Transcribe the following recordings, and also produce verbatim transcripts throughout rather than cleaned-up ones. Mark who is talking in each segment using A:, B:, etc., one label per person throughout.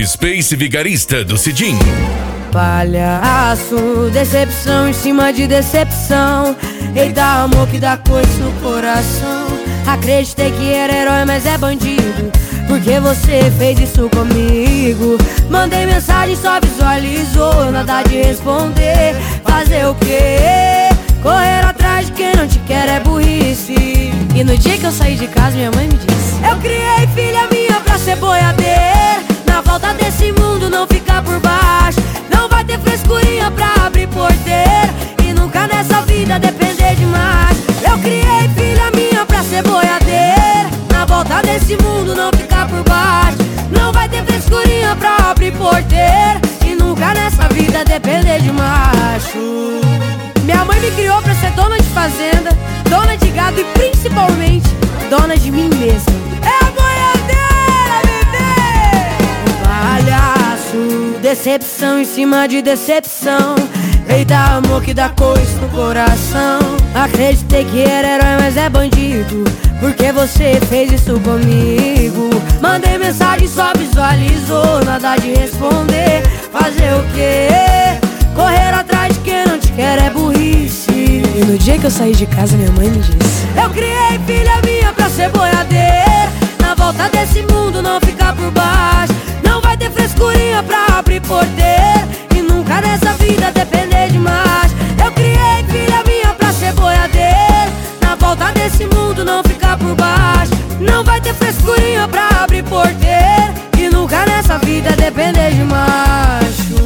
A: Space Vigarista do Cidinho.
B: Palhaço, decepção em cima de decepção. Eita, amor que dá coisa no coração. Acreditei que era herói, mas é bandido. Porque você fez isso comigo. Mandei mensagem, só visualizou. Nada de responder. Fazer o quê? Correr atrás de quem não te quer é burrice. E no dia que eu saí de casa, minha mãe me disse: eu criei filha minha pra ser boiadeira. Na volta desse mundo não ficar por baixo. Não vai ter frescurinha pra abrir porteira. E nunca nessa vida depender demais. Eu criei filha minha pra ser boiadeira. Na volta desse mundo não ficar por baixo. Não vai ter frescurinha pra abrir porteira. E nunca nessa vida depender de macho. Minha mãe me criou pra ser dona de fazenda, dona de gado e principalmente dona de mim mesma. É a boiadeira, bebê! Palhaço, decepção em cima de decepção. Eita, amor que dá coisa no coração. Acreditei que era herói, mas é bandido. Porque você fez isso comigo. Mandei mensagem, só visualizou. Nada de responder. Fazer o quê? Correr atrás de quem não te quer é burrice. E no dia que eu saí de casa, minha mãe me disse: eu criei filha minha pra ser boiadeira. Na volta desse mundo não ficar por baixo. Não vai ter frescurinha pra abrir porteira. E nunca nessa vida depender de mais. Eu criei filha minha pra ser boiadeira. Na volta desse mundo não ficar por baixo. Não vai ter frescurinha pra abrir porteira. E nunca nessa vida depender de macho.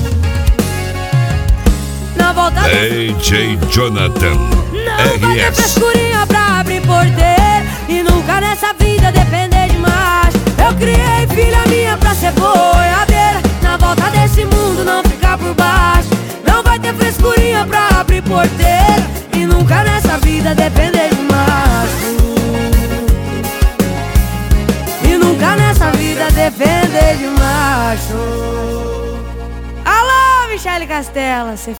B: Na volta
A: D J Jonathan
B: não vai ter
A: R S.
B: frescurinha pra abrir porteira. E nunca nessa vida depender de macho. Eu criei filha minha pra ser boiadeira. Na volta desse mundo não ficar por baixo. Não vai ter frescurinha pra abrir porteira. E nunca nessa vida depender de macho. E nunca nessa vida depender de macho. Alô, Michele Castela, cê